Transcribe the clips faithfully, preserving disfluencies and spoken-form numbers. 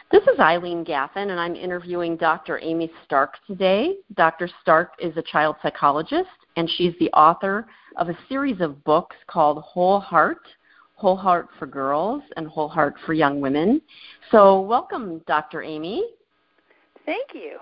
This is Eileen Gaffin, and I'm interviewing Doctor Amy Stark today. Doctor Stark is a child psychologist, and she's the author of a series of books called Whole Heart, Whole Heart for Girls, and Whole Heart for Young Women. So welcome, Doctor Amy. Thank you.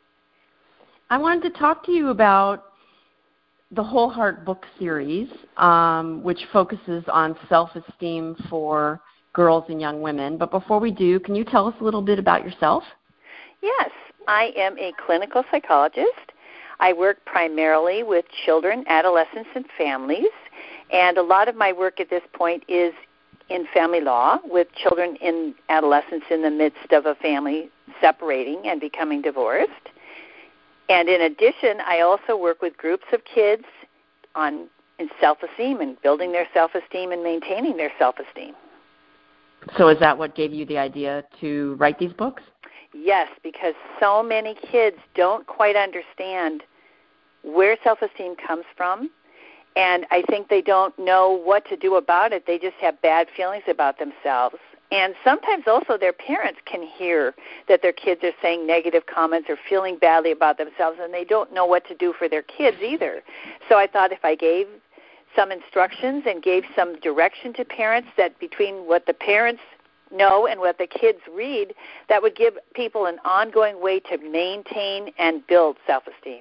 I wanted to talk to you about the Whole Heart book series, um, which focuses on self-esteem for girls and young women. But before we do, can you tell us a little bit about yourself? Yes, I am a clinical psychologist. I work primarily with children, adolescents, and families. And a lot of my work at this point is in family law with children in adolescence in the midst of a family separating and becoming divorced. And in addition, I also work with groups of kids on in self-esteem and building their self-esteem and maintaining their self-esteem. So is that what gave you the idea to write these books? Yes, because so many kids don't quite understand where self-esteem comes from, and I think they don't know what to do about it. They just have bad feelings about themselves. And sometimes also their parents can hear that their kids are saying negative comments or feeling badly about themselves, and they don't know what to do for their kids either. So I thought if I gave some instructions and gave some direction to parents that between what the parents know and what the kids read, that would give people an ongoing way to maintain and build self-esteem.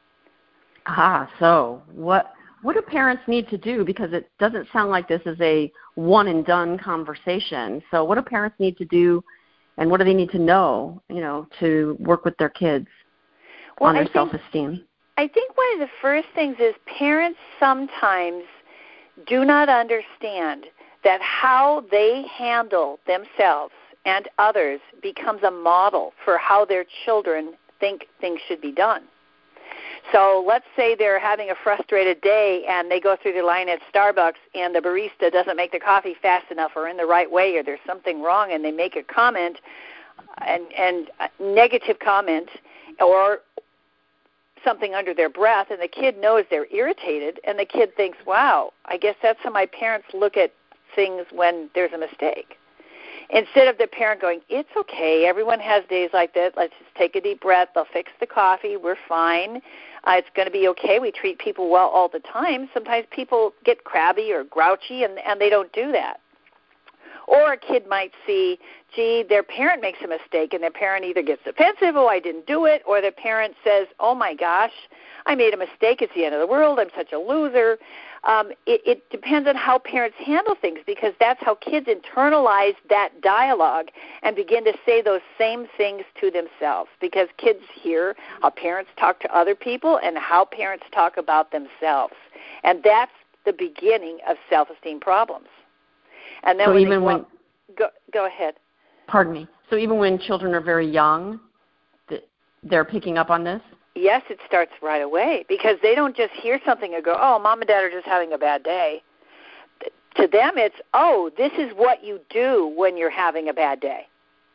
Ah, so what what do parents need to do? Because it doesn't sound like this is a one-and-done conversation. So what do parents need to do, and what do they need to know, you know, to work with their kids well, on their I think, self-esteem? I think one of the first things is parents sometimes do not understand that how they handle themselves and others becomes a model for how their children think things should be done. So let's say they're having a frustrated day and they go through the line at Starbucks and the barista doesn't make the coffee fast enough or in the right way, or there's something wrong, and they make a comment, and, and a negative comment, or something under their breath, and the kid knows they're irritated, and the kid thinks, wow, I guess that's how my parents look at things when there's a mistake. Instead of the parent going, it's okay, everyone has days like that, let's just take a deep breath, they'll fix the coffee, we're fine, uh, it's going to be okay, we treat people well all the time. Sometimes people get crabby or grouchy, and, and they don't do that. Or a kid might see, gee, their parent makes a mistake, and their parent either gets defensive, oh, I didn't do it, or the parent says, oh, my gosh, I made a mistake, it's the end of the world, I'm such a loser. Um, it, it depends on how parents handle things, because that's how kids internalize that dialogue and begin to say those same things to themselves, because kids hear how parents talk to other people and how parents talk about themselves. And that's the beginning of self-esteem problems. And then so when even go, when go, go ahead. Pardon me. So even when children are very young, they're picking up on this? Yes, it starts right away, because they don't just hear something and go, oh, mom and dad are just having a bad day. To them, it's, oh, this is what you do when you're having a bad day.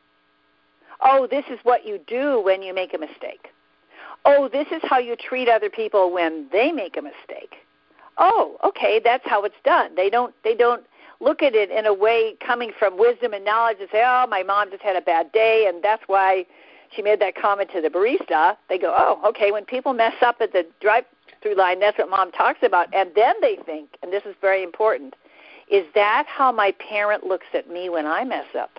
Oh, this is what you do when you make a mistake. Oh, this is how you treat other people when they make a mistake. Oh, okay, that's how it's done. They don't, they don't look at it in a way coming from wisdom and knowledge and say, oh, my mom just had a bad day, and that's why she made that comment to the barista. They go, oh, okay, when people mess up at the drive-through line, that's what mom talks about. And then they think, and this is very important, is that how my parent looks at me when I mess up?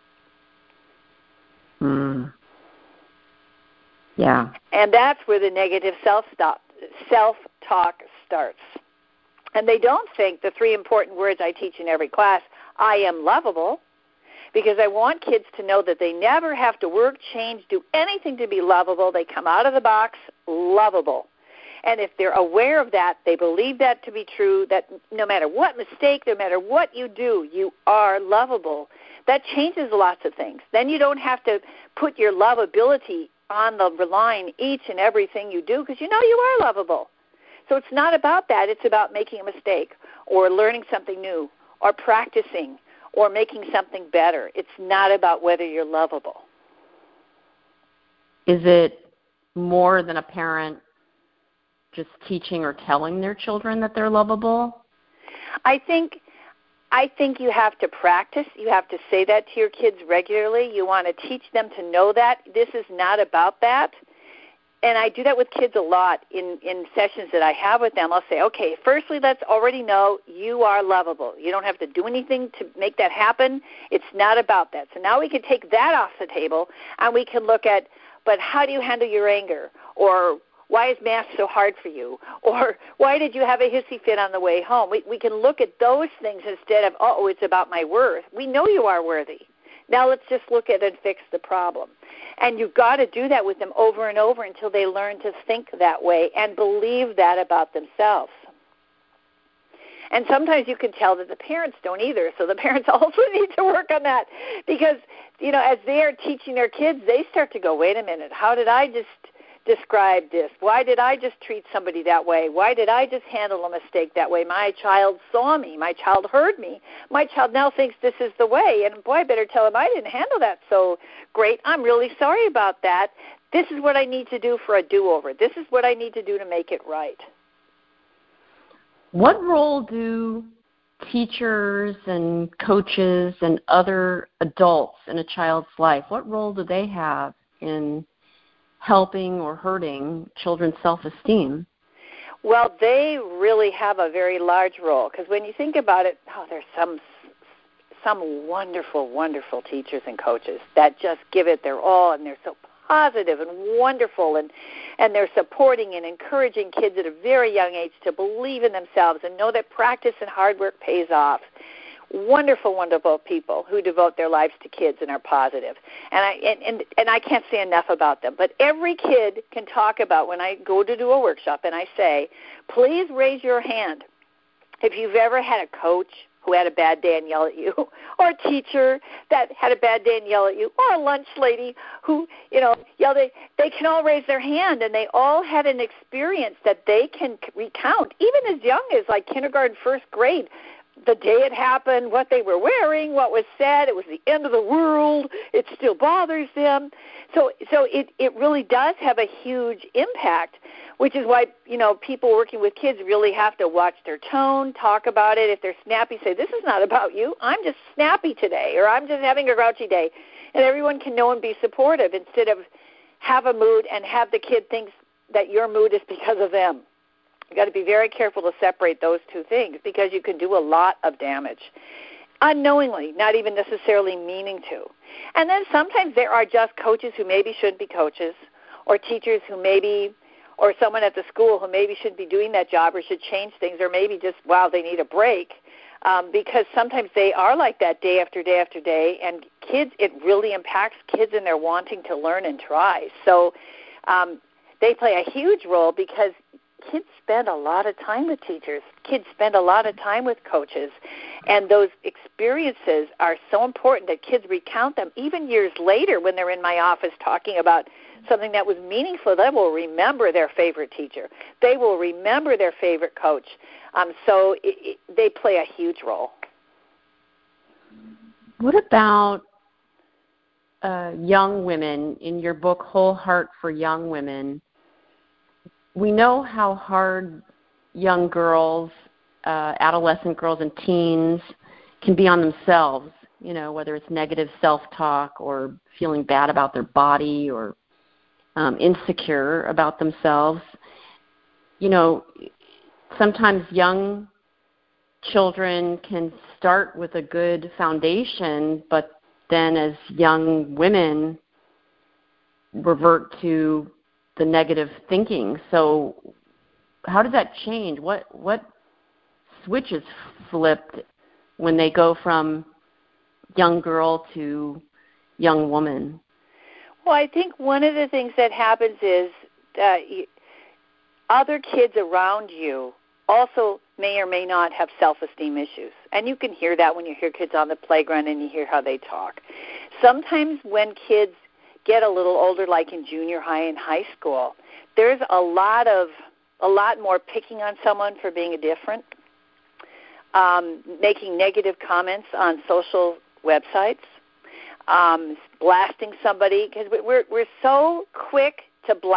Hmm. Yeah. And that's where the negative self-stop, self-talk starts. And they don't think the three important words I teach in every class, I am lovable, because I want kids to know that they never have to work, change, do anything to be lovable. They come out of the box lovable. And if they're aware of that, they believe that to be true, that no matter what mistake, no matter what you do, you are lovable. That changes lots of things. Then you don't have to put your lovability on the line each and everything you do, because you know you are lovable. So it's not about that. It's about making a mistake or learning something new or practicing or making something better. It's not about whether you're lovable. Is it more than a parent just teaching or telling their children that they're lovable? I think I think you have to practice. You have to say that to your kids regularly. You want to teach them to know that this is not about that. And I do that with kids a lot in, in sessions that I have with them. I'll say, okay, firstly, let's already know you are lovable. You don't have to do anything to make that happen. It's not about that. So now we can take that off the table, and we can look at, but how do you handle your anger? Or why is math so hard for you? Or why did you have a hissy fit on the way home? We, we can look at those things instead of, oh, it's about my worth. We know you are worthy. Now let's just look at and fix the problem. And you've got to do that with them over and over until they learn to think that way and believe that about themselves. And sometimes you can tell that the parents don't either, so the parents also need to work on that because, you know, as they are teaching their kids, they start to go, wait a minute, how did I just describe this? Why did I just treat somebody that way? Why did I just handle a mistake that way? My child saw me. My child heard me. My child now thinks this is the way. And boy, I better tell him I didn't handle that so great. I'm really sorry about that. This is what I need to do for a do-over. This is what I need to do to make it right. What role do teachers and coaches and other adults in a child's life, what role do they have in helping or hurting children's self-esteem? Well, they really have a very large role because when you think about it, oh, there's some some wonderful, wonderful teachers and coaches that just give it their all, and they're so positive and wonderful, and, and they're supporting and encouraging kids at a very young age to believe in themselves and know that practice and hard work pays off. Wonderful, wonderful people who devote their lives to kids and are positive. And I and, and, and I can't say enough about them. But every kid can talk about when I go to do a workshop and I say, please raise your hand if you've ever had a coach who had a bad day and yell at you, or a teacher that had a bad day and yell at you, or a lunch lady who, you know, yelled at, they can all raise their hand, and they all had an experience that they can recount, even as young as like kindergarten, first grade. The day it happened, what they were wearing, what was said, it was the end of the world, it still bothers them. So so it, it really does have a huge impact, which is why, you know, people working with kids really have to watch their tone, talk about it. If they're snappy, say, this is not about you. I'm just snappy today, or I'm just having a grouchy day. And everyone can know and be supportive instead of have a mood and have the kid think that your mood is because of them. You've got to be very careful to separate those two things because you can do a lot of damage unknowingly, not even necessarily meaning to. And then sometimes there are just coaches who maybe shouldn't be coaches, or teachers who maybe, or someone at the school who maybe shouldn't be doing that job or should change things, or maybe just, wow, they need a break. Um, because sometimes they are like that day after day after day, and kids, it really impacts kids in their wanting to learn and try. So um, they play a huge role because kids spend a lot of time with teachers. Kids spend a lot of time with coaches. And those experiences are so important that kids recount them even years later when they're in my office talking about something that was meaningful. They will remember their favorite teacher. They will remember their favorite coach. Um, so it, it, they play a huge role. What about uh, young women? In your book, Whole Heart for Young Women, we know how hard young girls, uh, adolescent girls and teens can be on themselves, you know, whether it's negative self-talk or feeling bad about their body or um, insecure about themselves. You know, sometimes young children can start with a good foundation, but then as young women revert to the negative thinking. So how does that change? What what switches flipped when they go from young girl to young woman? Well, I think one of the things that happens is that other kids around you also may or may not have self-esteem issues. And you can hear that when you hear kids on the playground and you hear how they talk. Sometimes when kids get a little older, like in junior high and high school, there's a lot of a lot more picking on someone for being different, um, making negative comments on social websites, um, blasting somebody, because we're we're so quick to blast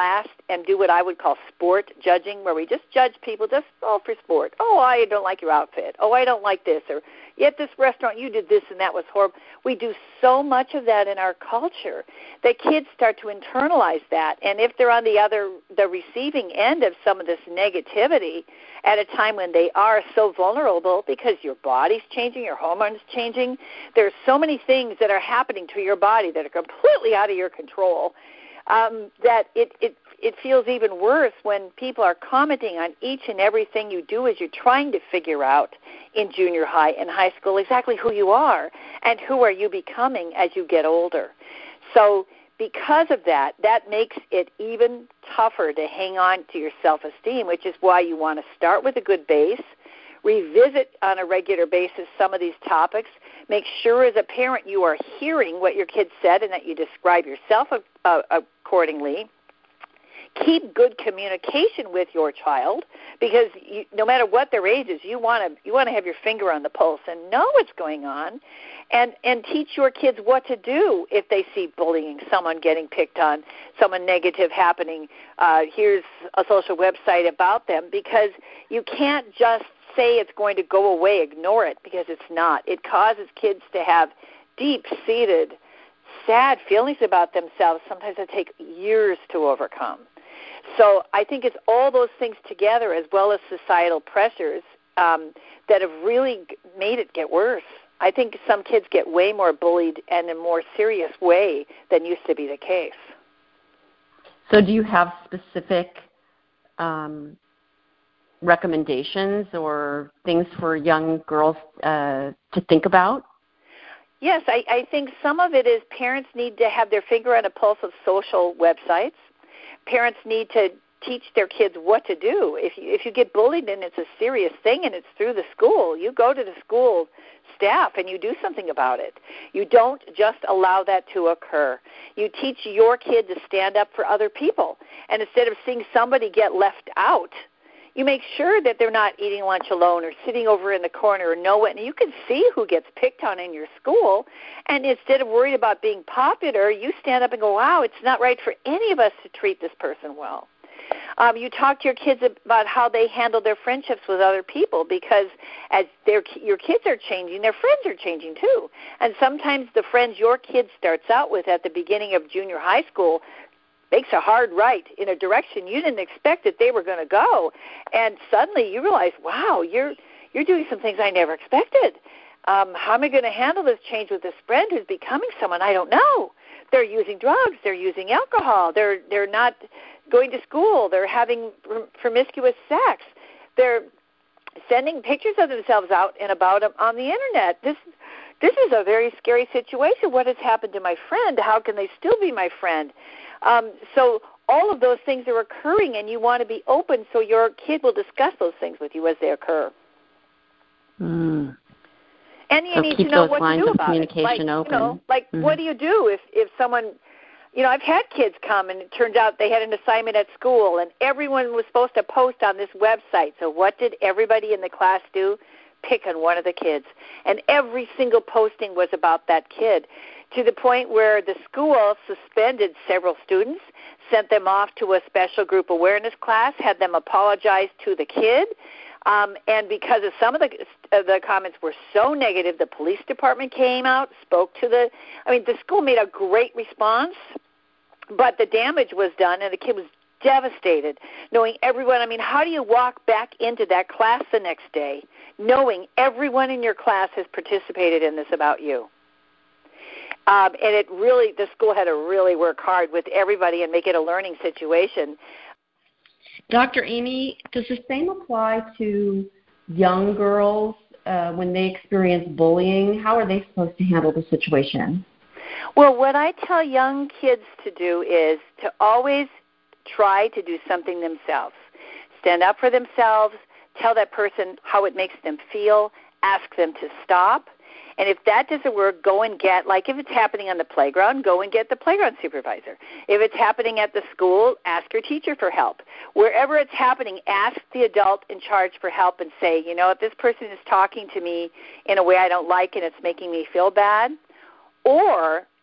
and do what I would call sport judging, where we just judge people just, oh, for sport. Oh, I don't like your outfit. Oh, I don't like this. Or, at this restaurant, you did this and that was horrible. We do so much of that in our culture that kids start to internalize that. And if they're on the other, the receiving end of some of this negativity at a time when they are so vulnerable because your body's changing, your hormones changing, there's so many things that are happening to your body that are completely out of your control, um, that it, it it feels even worse when people are commenting on each and everything you do as you're trying to figure out in junior high and high school exactly who you are and who are you becoming as you get older. So because of that, that makes it even tougher to hang on to your self-esteem, which is why you want to start with a good base, revisit on a regular basis some of these topics, make sure as a parent you are hearing what your kid said and that you describe yourself uh, accordingly. Keep good communication with your child, because you, no matter what their age is, you want to you want to have your finger on the pulse and know what's going on, and and teach your kids what to do if they see bullying, someone getting picked on, someone negative happening. Uh, here's a social website about them, because you can't just say it's going to go away, ignore it, because it's not. It causes kids to have deep-seated, sad feelings about themselves, sometimes that take years to overcome. So I think it's all those things together, as well as societal pressures, um, that have really made it get worse. I think some kids get way more bullied and in a more serious way than used to be the case. So do you have specific um, recommendations or things for young girls uh, to think about? Yes, I, I think some of it is parents need to have their finger on a pulse of social websites. Parents need to teach their kids what to do. If you, if you get bullied and it's a serious thing and it's through the school, you go to the school staff and you do something about it. You don't just allow that to occur. You teach your kid to stand up for other people. And instead of seeing somebody get left out, you make sure that they're not eating lunch alone or sitting over in the corner or know it. And you can see who gets picked on in your school. And instead of worried about being popular, you stand up and go, wow, it's not right for any of us to treat this person well. Um, you talk to your kids about how they handle their friendships with other people, because as their, your kids are changing, their friends are changing too. And sometimes the friends your kid starts out with at the beginning of junior high school makes a hard right in a direction you didn't expect that they were going to go, and suddenly you realize, wow, you're you're doing some things I never expected. Um, how am I going to handle this change with this friend who's becoming someone I don't know? They're using drugs, they're using alcohol, they're they're not going to school, they're having promiscuous sex, they're sending pictures of themselves out and about them on the internet. This this is a very scary situation. What has happened to my friend? How can they still be my friend? Um, so all of those things are occurring, and you want to be open so your kid will discuss those things with you as they occur. Mm. And you so need keep to know those what lines to do of about communication it. Like, open. You know, like mm-hmm. what do you do if, if someone, you know, I've had kids come and it turns out they had an assignment at school and everyone was supposed to post on this website. So what did everybody in the class do? Pick on one of the kids. And every single posting was about that kid, to the point where the school suspended several students, sent them off to a special group awareness class, had them apologize to the kid. Um, and because of some of the uh, the comments were so negative, the police department came out, spoke to the, I mean, the school made a great response, but the damage was done, and the kid was devastated, knowing everyone. I mean, how do you walk back into that class the next day knowing everyone in your class has participated in this about you? Um, and it really, the school had to really work hard with everybody and make it a learning situation. Doctor Amy, does the same apply to young girls uh, when they experience bullying? How are they supposed to handle the situation? Well, what I tell young kids to do is to always try to do something themselves. Stand up for themselves, tell that person how it makes them feel, ask them to stop. And if that doesn't work, go and get, like if it's happening on the playground, go and get the playground supervisor. If it's happening at the school, ask your teacher for help. Wherever it's happening, ask the adult in charge for help and say, you know, if this person is talking to me in a way I don't like and it's making me feel bad, or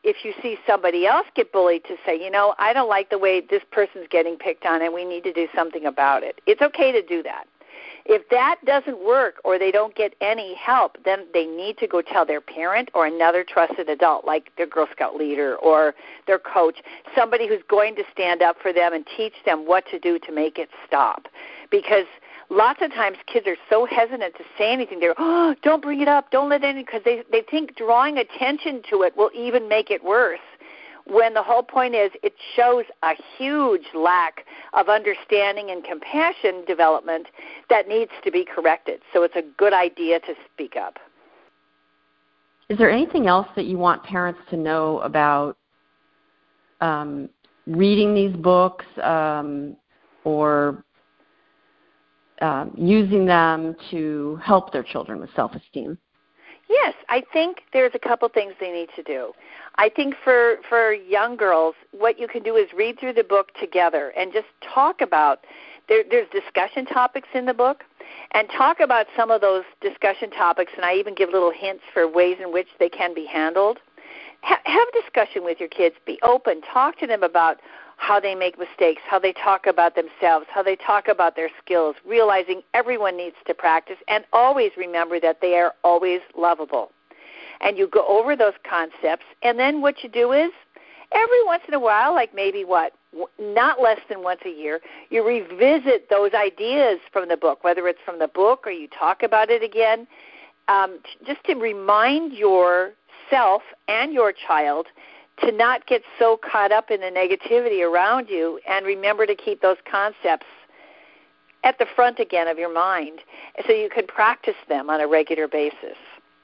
if you see somebody else get bullied, to say, you know, I don't like the way this person's getting picked on and we need to do something about it. It's okay to do that. If that doesn't work or they don't get any help, then they need to go tell their parent or another trusted adult, like their Girl Scout leader or their coach, somebody who's going to stand up for them and teach them what to do to make it stop. Because lots of times kids are so hesitant to say anything. They're, oh, don't bring it up, don't let any, because they, they think drawing attention to it will even make it worse, when the whole point is it shows a huge lack of understanding and compassion development that needs to be corrected. So it's a good idea to speak up. Is there anything else that you want parents to know about um, reading these books um, or um, using them to help their children with self-esteem? Yes, I think there's a couple things they need to do. I think for, for young girls, what you can do is read through the book together and just talk about, there, there's discussion topics in the book, and talk about some of those discussion topics, and I even give little hints for ways in which they can be handled. Ha- have a discussion with your kids. Be open. Talk to them about how they make mistakes, how they talk about themselves, how they talk about their skills, realizing everyone needs to practice, and always remember that they are always lovable. And you go over those concepts, and then what you do is, every once in a while, like maybe what, not less than once a year, you revisit those ideas from the book, whether it's from the book or you talk about it again, um, just to remind yourself and your child to not get so caught up in the negativity around you, and remember to keep those concepts at the front again of your mind so you can practice them on a regular basis.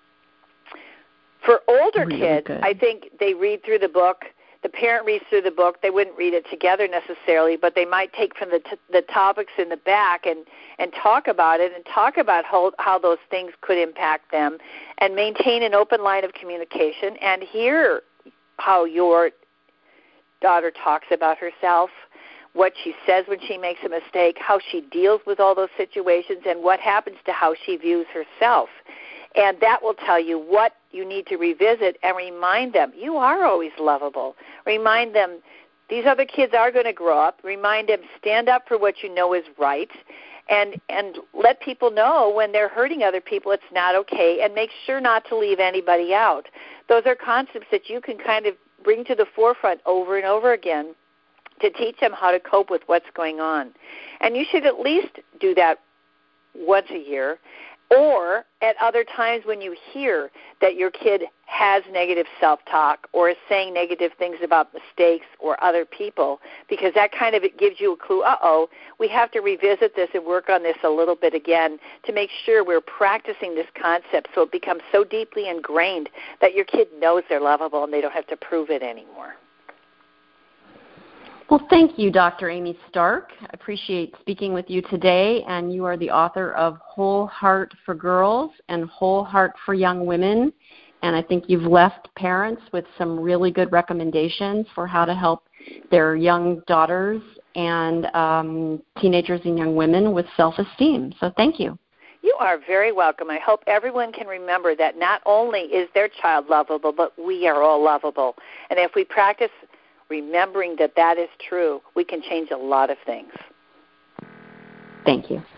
For older really kids, good. I think they read through the book. The parent reads through the book. They wouldn't read it together necessarily, but they might take from the, t- the topics in the back and, and talk about it and talk about how, how those things could impact them, and maintain an open line of communication and hear how your daughter talks about herself, what she says when she makes a mistake, how she deals with all those situations, and what happens to how she views herself. And that will tell you what you need to revisit, and remind them you are always lovable. Remind them these other kids are going to grow up. Remind them stand up for what you know is right, and and let people know when they're hurting other people it's not okay, and make sure not to leave anybody out. Those are concepts that you can kind of bring to the forefront over and over again to teach them how to cope with what's going on. And you should at least do that once a year, or at other times when you hear that your kid has negative self-talk or is saying negative things about mistakes or other people, because that kind of it gives you a clue, uh-oh, we have to revisit this and work on this a little bit again to make sure we're practicing this concept so it becomes so deeply ingrained that your kid knows they're lovable and they don't have to prove it anymore. Well, thank you, Doctor Amy Stark. I appreciate speaking with you today, and you are the author of Whole Heart for Girls and Whole Heart for Young Women, and I think you've left parents with some really good recommendations for how to help their young daughters and um, teenagers and young women with self-esteem. So thank you. You are very welcome. I hope everyone can remember that not only is their child lovable, but we are all lovable. And if we practice remembering that that is true, we can change a lot of things. Thank you.